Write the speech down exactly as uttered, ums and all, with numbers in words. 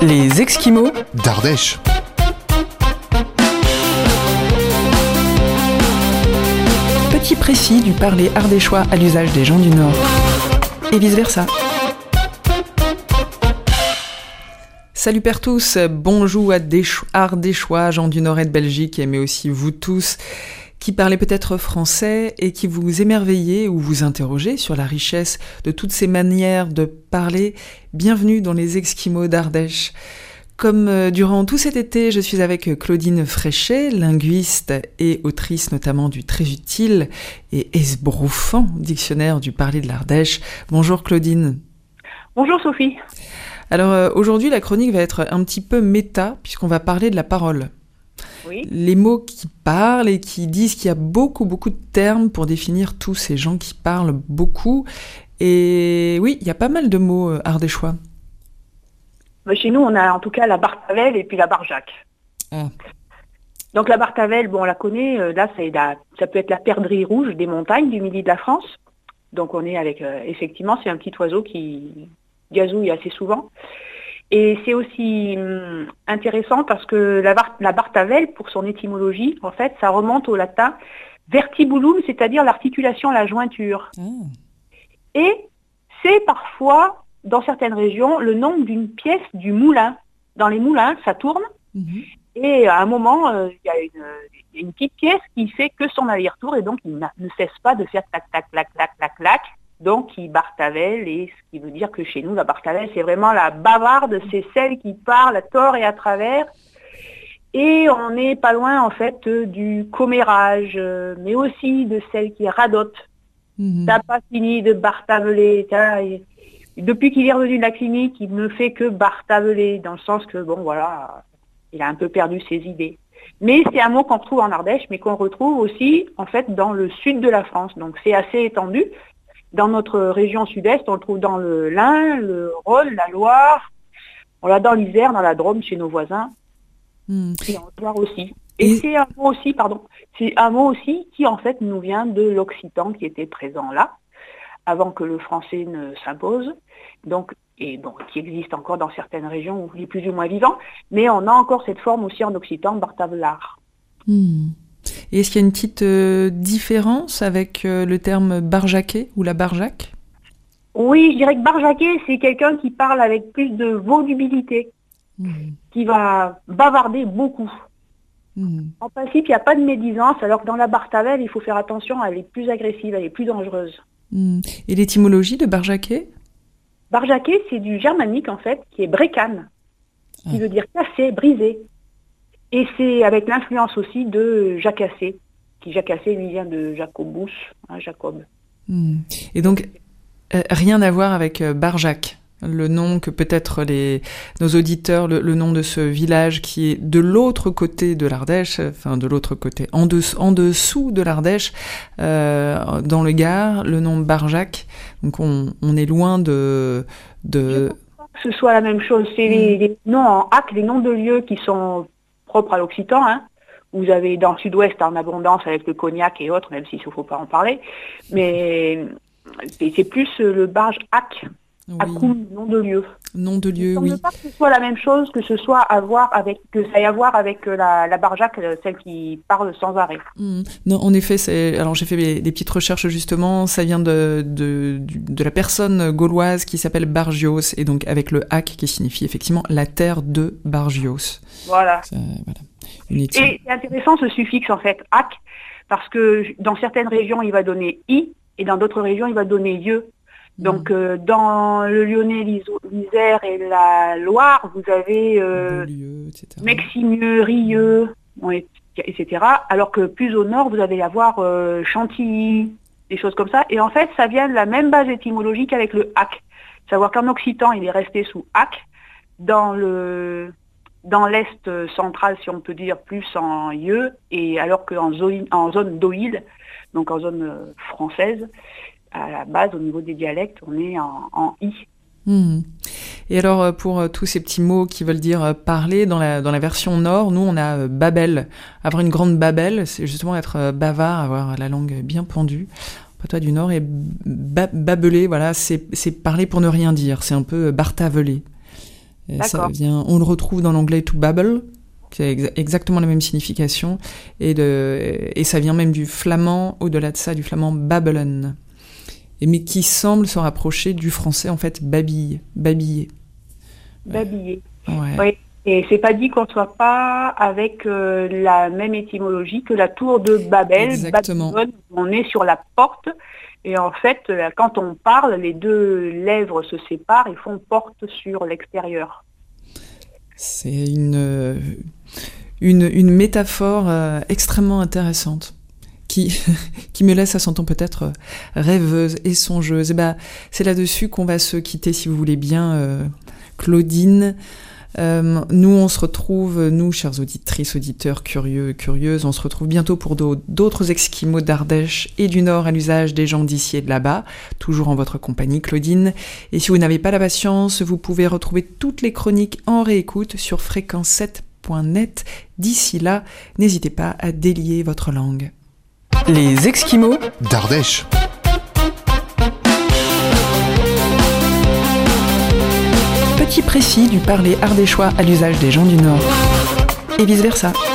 Les Esquimaux d'Ardèche. Petit précis du parler ardéchois à l'usage des gens du Nord. Et vice-versa. Salut père tous, bonjour à des ardéchois, gens du Nord et de Belgique, mais aussi vous tous qui parlez peut-être français et qui vous émerveillez ou vous interrogez sur la richesse de toutes ces manières de parler. Bienvenue dans les Esquimaux d'Ardèche. Comme euh, durant tout cet été, je suis avec Claudine Fréchet, linguiste et autrice notamment du très utile et esbroufant dictionnaire du parler de l'Ardèche. Bonjour Claudine. Bonjour Sophie. Alors euh, aujourd'hui, la chronique va être un petit peu méta puisqu'on va parler de la parole. Oui. Les mots qui parlent et qui disent qu'il y a beaucoup, beaucoup de termes pour définir tous ces gens qui parlent beaucoup. Et oui, il y a pas mal de mots euh, ardéchois. Chez nous, on a en tout cas la Bartavelle et puis la Barjac. Ah. Donc la Bartavelle, bon, on la connaît, euh, là, c'est la, ça peut être la perdrix rouge des montagnes du midi de la France. Donc on est avec, euh, effectivement, c'est un petit oiseau qui gazouille assez souvent. Et c'est aussi hum, intéressant parce que la, bar- la Bartavelle, pour son étymologie, en fait, ça remonte au latin vertibulum, c'est-à-dire l'articulation, la jointure. Ah. Et c'est parfois, dans certaines régions, le nom d'une pièce du moulin. Dans les moulins, ça tourne. Mm-hmm. Et à un moment, il euh, y a une, une petite pièce qui fait que son aller-retour et donc il ne cesse pas de faire tac, tac, tac, tac, tac, tac. Donc il bartavelle, et ce qui veut dire que chez nous, la bartavelle, c'est vraiment la bavarde, c'est celle qui parle à tort et à travers. Et on n'est pas loin, en fait, du commérage, euh, mais aussi de celle qui radote. Mm-hmm. T'as pas fini de bartaveler. T'as... Depuis qu'il est revenu de la clinique, il ne fait que bartaveler, dans le sens que, bon, voilà, il a un peu perdu ses idées. Mais c'est un mot qu'on retrouve en Ardèche, mais qu'on retrouve aussi, en fait, dans le sud de la France. Donc c'est assez étendu. Dans notre région sud-est, on le trouve dans le l'Ain, le Rhône, la Loire. On l'a dans l'Isère, dans la Drôme, chez nos voisins. Mm. Et en Loire aussi. Et, et c'est un mot aussi, pardon, c'est un mot aussi qui, en fait, nous vient de l'occitan qui était présent là, avant que le français ne s'impose. Donc, et bon, qui existe encore dans certaines régions où il est plus ou moins vivant, mais on a encore cette forme aussi en occitan, bartavelard. Mm. Et est-ce qu'il y a une petite euh, différence avec euh, le terme barjaquet ou la barjac ? Oui, je dirais que barjaquet, c'est quelqu'un qui parle avec plus de volubilité, mmh. qui va bavarder beaucoup. Mmh. En principe, il n'y a pas de médisance, alors que dans la bartavelle, il faut faire attention, elle est plus agressive, elle est plus dangereuse. Mmh. Et l'étymologie de barjaquet ? Barjaquet, c'est du germanique, en fait, qui est brecan, qui ah. veut dire casser, briser. Et c'est avec l'influence aussi de Jacassé, qui Jacassé, lui, vient de Jacobus, hein, Jacob. Mmh. Et donc, euh, rien à voir avec euh, Barjac, le nom que peut-être les, nos auditeurs, le, le nom de ce village qui est de l'autre côté de l'Ardèche, enfin de l'autre côté, en, de, en dessous de l'Ardèche, euh, dans le Gard, le nom Barjac. Donc on, on est loin de... de... Que ce soit la même chose, c'est mmh. les, les noms en hac, les noms de lieux qui sont propre à l'occitan, hein. Vous avez dans le sud-ouest en abondance avec le cognac et autres, même s'il ne faut pas en parler, mais c'est, c'est plus le barge hac, oui. Hakoum, nom de lieu. Nom de lieu, oui. Il ne semble pas que ce soit la même chose, que ce soit à voir avec, que ça ait à voir avec la, la barjac, celle qui parle sans arrêt. Mmh. Non, en effet, c'est, alors j'ai fait des, des petites recherches justement, ça vient de, de, de la personne gauloise qui s'appelle Bargios, et donc avec le hac qui signifie effectivement la terre de Bargios. Voilà. Ça, voilà. Et c'est intéressant ce suffixe en fait, hac, parce que dans certaines régions il va donner i, et dans d'autres régions il va donner ieux. Donc mmh. euh, dans le Lyonnais, l'Isère et la Loire, vous avez euh, Meximieux, Rieux, bon, et cetera. Alors que plus au nord, vous allez avoir euh, Chantilly, des choses comme ça. Et en fait, ça vient de la même base étymologique avec le hac. Savoir qu'en occitan, il est resté sous hac. Dans le dans l'est central, si on peut dire, plus en ieux, et alors qu'en zone, en zone d'oïl, donc en zone française, à la base, au niveau des dialectes, on est en, en i. Mmh. Et alors, pour tous ces petits mots qui veulent dire parler, dans la, dans la version nord, nous, on a babel. Avoir une grande babel, c'est justement être bavard, avoir la langue bien pendue. Toi du nord, et ba- babeler, voilà, c'est, c'est parler pour ne rien dire. C'est un peu bartaveler. Et ça vient, on le retrouve dans l'anglais to babble, qui a ex- exactement la même signification, et, de, et ça vient même du flamand, au-delà de ça, du flamand babbelen, et, mais qui semble se rapprocher du français, en fait, babille, babiller. Babiller. Ouais. Oui. Et c'est pas dit qu'on ne soit pas avec euh, la même étymologie que la tour de Babel. Exactement. Babylone, on est sur la porte. Et en fait, quand on parle, les deux lèvres se séparent et font porte sur l'extérieur. C'est une, une, une métaphore euh, extrêmement intéressante qui, qui me laisse à son temps peut-être rêveuse et songeuse. Et ben, c'est là-dessus qu'on va se quitter, si vous voulez bien, euh, Claudine. Euh, nous, on se retrouve, nous, chères auditrices, auditeurs, curieux, curieuses, on se retrouve bientôt pour d'autres Esquimaux d'Ardèche et du Nord à l'usage des gens d'ici et de là-bas, toujours en votre compagnie, Claudine. Et si vous n'avez pas la patience, vous pouvez retrouver toutes les chroniques en réécoute sur fréquence sept point net. D'ici là, n'hésitez pas à délier votre langue. Les Esquimaux d'Ardèche. Petit précis du parler ardéchois à l'usage des gens du Nord. Et vice-versa.